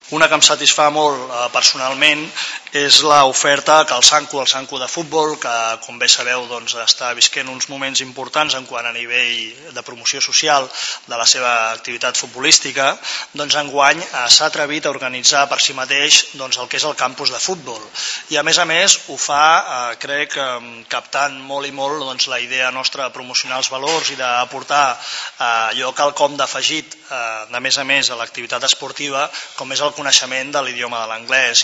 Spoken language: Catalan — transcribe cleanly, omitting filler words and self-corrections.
Una que em satisfà molt personalment és l'oferta que el Sanku de futbol, que com bé sabeu està visquent uns moments importants en quant a nivell de promoció social de la seva activitat futbolística, enguany s'ha atrevit a organitzar per si mateix el que és el campus de futbol. I a més ho fa, crec, captant molt i molt la idea nostra de promocionar els valors i d'aportar allò quelcom d'afegit, de més a més, a l'activitat esportiva, com és el coneixement de l'idioma de l'anglès.